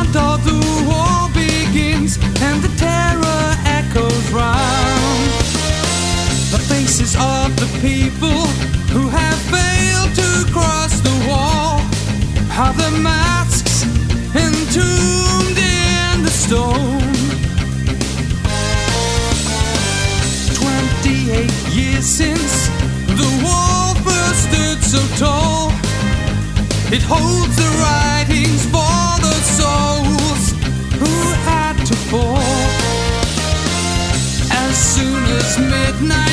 Though the war begins and the terror echoes round, the faces of the people who have failed to cross the wall are the masks entombed in the stone. 28 years since the wall first stood so tall. It holds the writings for the souls who had to fall. As soon as midnight